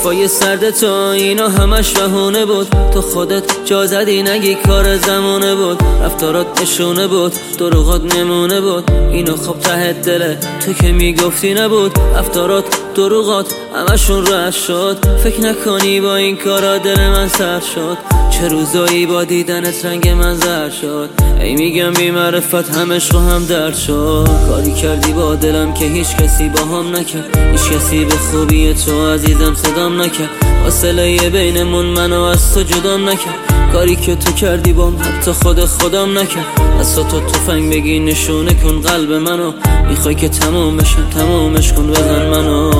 حرفای سرد تو اینا همش بهونه بود. تو خودت جا زدی نگی کار زمونه بود. رفتارات نشونه بود، دروغات نمونه بود. اینو خب ته دله تو که میگفتی نبود. رفتارات دروغات همشون رد شد. فکر نکنی با این کارا دل من سر شد. چه روزایی با دیدنت رنگ من زرد شد. ای میگم بی معرفت هم عشق و هم درد شد. کاری کردی با دلم که هیچ کسی با هم نکرد. هیچ کسی به خوبی تو عزیزم صدام نکرد. فاصله بینمون منو از تو جدام نکرد. کاری که تو کردی بام حتی خودم نکرد. از تو تفنگ بگی نشونه کن قلب منو. میخوای که تمومش کن بزن منو.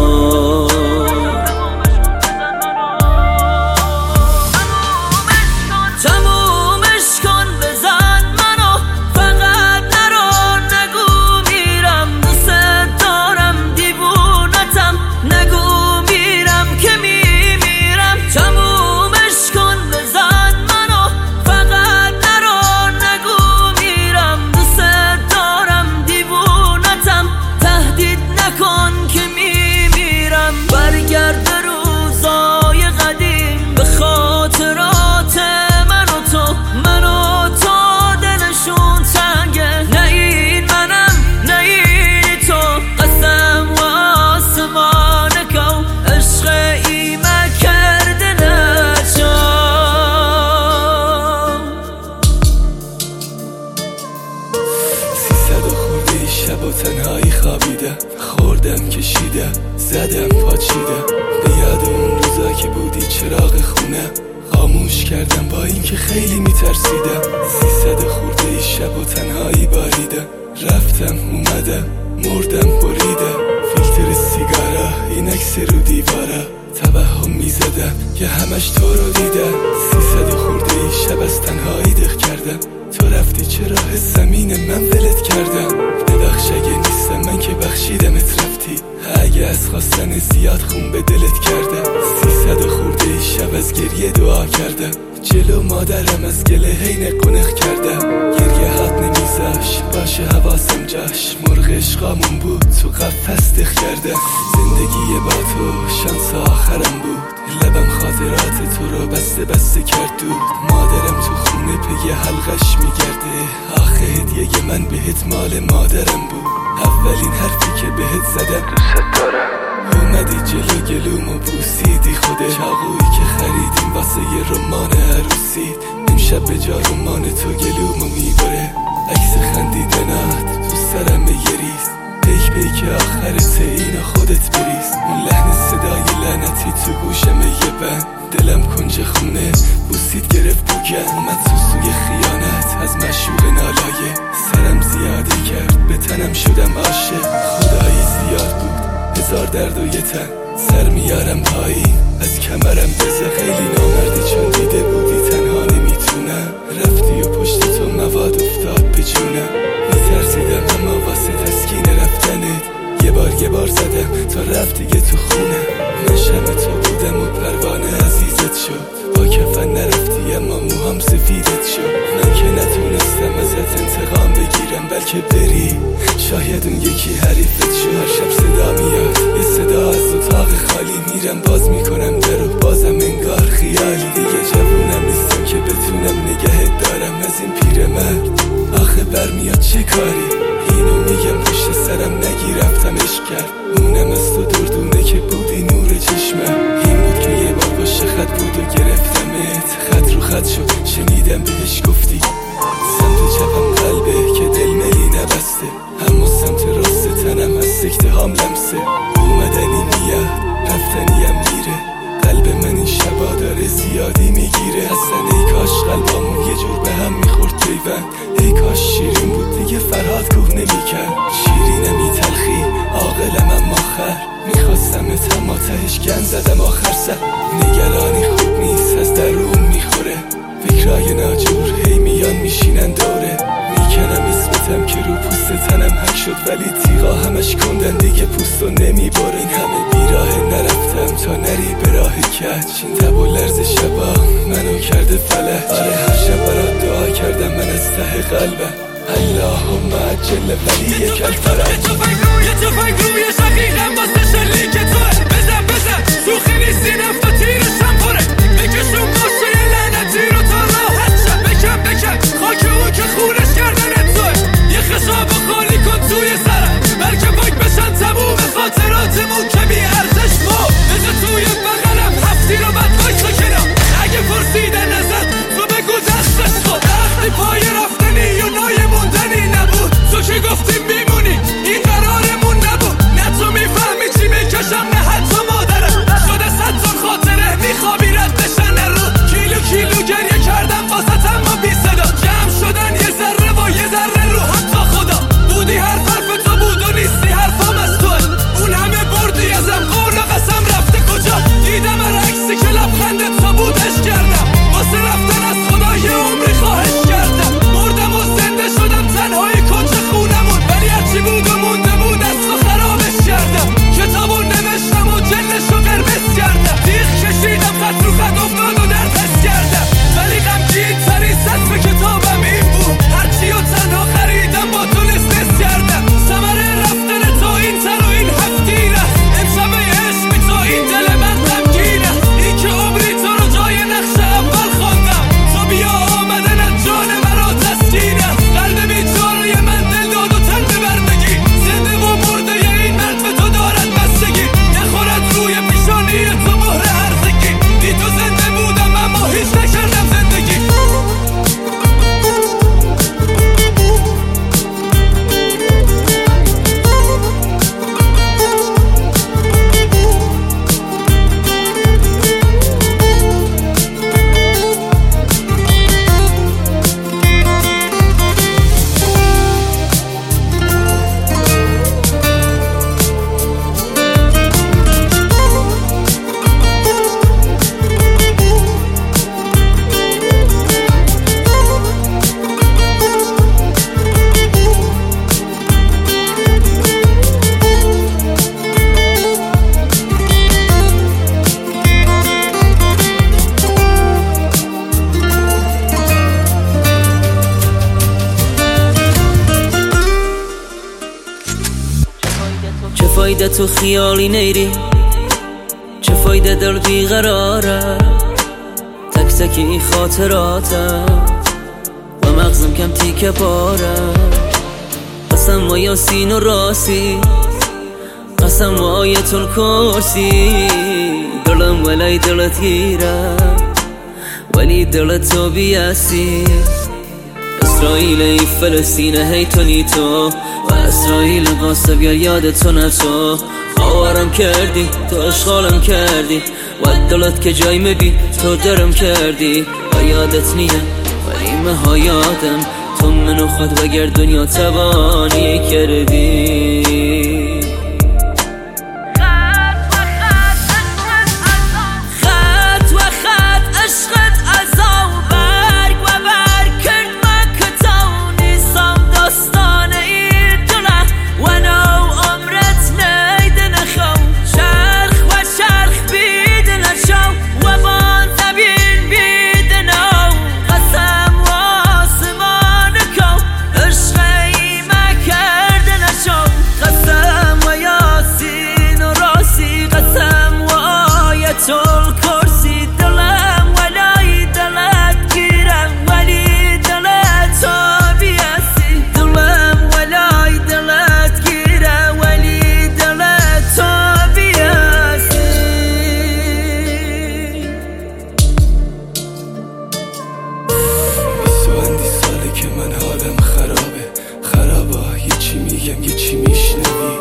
با تنهایی خوابیده، خوردم کشیده، زدم پاچیده. به یاد اون روزا که بودی چراغ خونه، خاموش کردم با اینکه خیلی میترسیدم. 300 خورده شب و تنهایی باریده، رفتم اومدم مردم بریده. فیلتر سیگارا این عکس رو دیوارا، توهم میزدم که همش تو رو دیدم. 300 خورده شب از تنهایی دق کردم، تو رفتی چرا زمین من ولت کردم. ببخش اگه نیستم من که بخشیدمت رفتی، اگه از خواستن زیاد خون به دلت کردم. 300 خورده شب از گریه دعا کردم، جلو مادرم از گله هی نقنق کردم. گریه هات نمیذاش باشه حواسم جاش، مرغ عشقامون بود تو قفس دق کردم. زندگی با تو شانس آخرم بود، لبم خاطرات تو رو بسته کرد دود. مادرم تو خونه پی حلقش میگرده، آخه هدیه من بهت مال مادرم بود. اولین حرفی که بهت زدم دوست دارم. اومدی جلو گلومو بوسیدی خودت، چاقویی که خریدیم واسه یه رمان عروسی. امشب به جا رمان تو گلومو میبره، عکس خندیدنات تو سرم یه ریز. پیک آخرت اینو خودت بریز. اون لحن صدای لعنتی تو گوشم یه بند، دلم کنج خونه بوسید گرفت بوگن. اومد تو سوی خیانت از مشوق نالایه، سرم زیاده کرد به تنم شدم عاشق. خدایی زیاد بود هزار درد و یه تن، سر میارم پایین از کمرم بزن. خیلی نامردی چون دیده بودی تنها نمیتونم، رفتی و پشت تو مواد افتاد به جونم. میترسیدم اما واسه تسکین رفتنت یه بار زدم تا رفت دیگه تو خونه. من شم تو بودم و پروانه عزیزت شد، با کفن نرفتی اما موهام سفیدت شد. من که نتونستم ازت انتقام بگیرم بلکه بری، شاید اون یکی حریفت شد. هر شب صدا میاد یه صدا از اتاق خالی، میرم باز میکنم درو بازم انگار خیالی. دیگه جوونم نیستم که بتونم نگهت دارم از این پیرمرد، آخه برمیاد چه کاری. اینو میگم پشت سرم نگی رفتم عشق کرد، اونم از تو دردونه که بودی نور چشمم. این بود که یه بار باشه خط بود و گرفتمت، خط رو خط شد شنیدم بهش گفتی. سمت چپم قلبه که دل ملی نبسته، اما سمت راست تنم از سکته هام لمسه. اومدنی میاد رفتنیم میره، قلب من این شبا داره زیادی میگیره. اصلا ای کاش قلبامون یه جور به هم میخورد پیوند، ای کاش شیرین بود دیگه فرهاد کوه نمیکرد. شیرینم تلخی عاقلم اما خر، میخواستم اما تهش گن زدم آخر سر. نگرانی خوب نیست از درون میخوره، فکرای ناجور هی میان میشینن دوره. میکنم اسمتم که رو پوست تنم حک شد، ولی تیغا همش کندن دیگه پوستو نمیباره. این همه بیراه نرفتم تا نری به راه کج، این تب و لرز شبا منو کرده فلج. آره هر شب برات دعا کردم من از ته قلبم، اللهم عجل ولی یک الفرج. یه تفنگ روی شقیقم واسه شلیک توه، بزن تو خیلی سینم فایده تو خیالی نیری، چه فایده دل بیقراره، تک تکی این خاطراتم و مغزم کم تیکه پاره. قسم و یاسین و راسی، قسم و آیت الکرسی، دلم ولی دلت گیره ولی دلت تو بیاسی. اسرائیل ای فلسطین هی تو نیتو و اسرائیل قاسب یا یاد تو نتو. آوارم کردی تو اشغالم کردی و دلت که جای مبی تو درم کردی و یادت نیه ولی مها یادم تو منو خود وگر دنیا تبانی کردی. یه چی میشنوی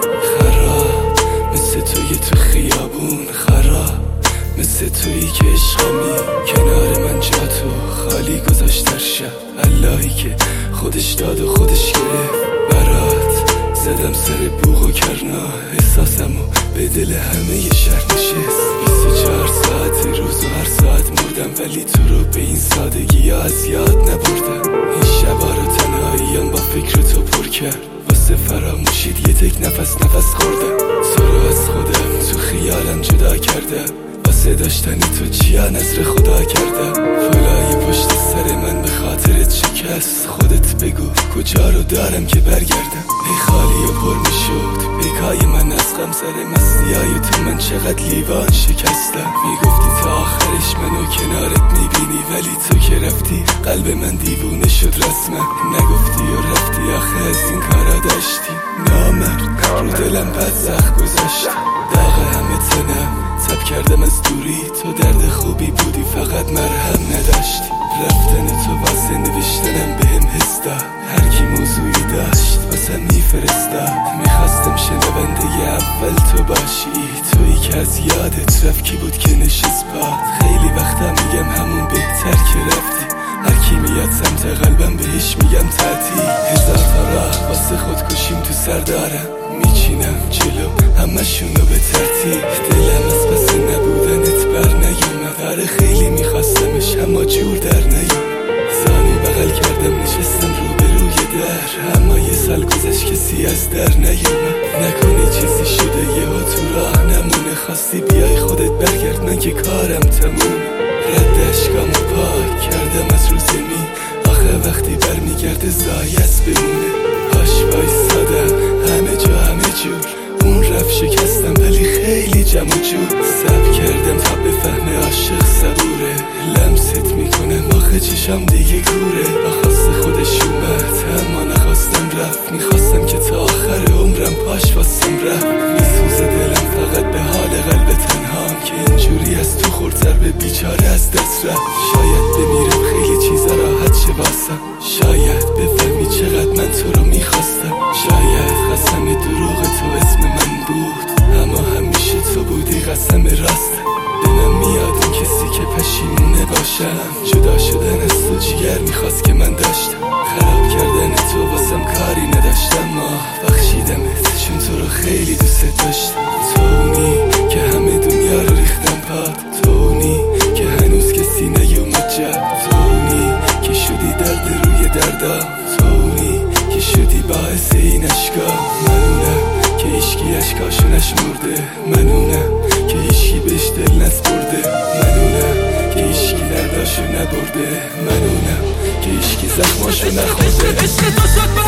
خراب مثل توی تو خیابون، خراب مثل تویی که عشقمی کنار من جا تو خالی گذاشت در شب. اللهی که خودش داد و خودش گرفت برات، زدم سر بوق و کرنا احساسمو به دل همه ی شهر نشست. 24 ساعت روز و هر ساعت مردم ولی تو رو به این سادگی از یاد نبردم. این شبا رو تنهاییم با فکر تو پر کرد، واسه فراموشید یه تک نفس خوردم. تو رو از خودم تو خیالم جدا کردم، واسه داشتنی تو چیا نظر خدا کردم. فلای پشت سر من به خاطرت شکست، خودت بگو کجا رو دارم که برگردم. ای خالی و پر میشد بکای من از غم سر مستیای تو من چقدر لیوان شکستم. میگفتی تا آخرش منو کنارت میبینی ولی تو که رفتی قلب من دیوونه شد رسما. نگفتی و رفتی آخه از این کارا داشتی نامرد رو دلم بد زخم گذاشتی. داغ همه تنم تب کردم از دوری، تو درد خوبی بودی فقط مرهم نداشتی. رفتن تو واسه نوشتنم بهم حس داد، هر کی موضوعی داشت واسه میفرستاد. میخواستم شنونده اول تو باشی، تویی که از یادت رفت کی بود که نشست باد. خیلی وقتا میگم همون بهتر که رفتی، هر کی میاد سمت قلبم بهش میگم تعطیل. هزار تا راه واسه خودکشیم تو سر دارم، میچینم جلو همشونو به ترتیب. دلم از پس نبودنت بر نیومد، آره خیلی میخواستمش اما جور در نیومد. زانو بغل کردم نشستم روبروی در، اما یه سال گذشت کسی از در نیومد. نکنه چیزی شده یهو تو راه نمونه، خواستی بیای خودت برگرد من که کارم تمومه. رد اشکامو پاک کردم از رو زمین، آخه وقتی برمیگرده زایست بمونه. هاش وایسادم همه جا همه جور، اون رفت شکستم ولی خیلی جمع و جور. صبر کردم تا بفهمه عاشق صبوره، لمست میکنم آخه چشام دیگه کوره. با خواست خودش اومد اما نخواستم رفت، میخواستم که تا آخر عمرم پاش واسم رفت. میسوزه دلم فقط به حال قلب تنهام که اینجوری از تو خورد ضربه بیچاره از دست رفت. شاید بمیرم خیلی چیزا راحت شه واسم، شاید بفهمی چقدر من تو رو میخواستم. شاید قسم دروغ تو اسم من بود اما همیشه تو بودی قسم راستم. به من میاد اون کسی که پشیمونه باشم، جدا شدن از تو جگر میخواست که من داشتم. خراب کردن تو واسم کاری نداشتم، ما بخشیدمت چون تو رو خیلی دوست داشتم. تو اونی که همه دنیا رو ریختم پاد، تو اونی که هنوز کسی نیومد جا، تو اونی که شدی درد روی دردا، تو اونی که شدی باعث این اشکا. منونم که ایشکی اشکاشو نشمرده، منونم که ایشکی بهش دل نسپرده، منونم که ایشکی درداشو نبرده، منونم که ایشکی زخماشو نخورده.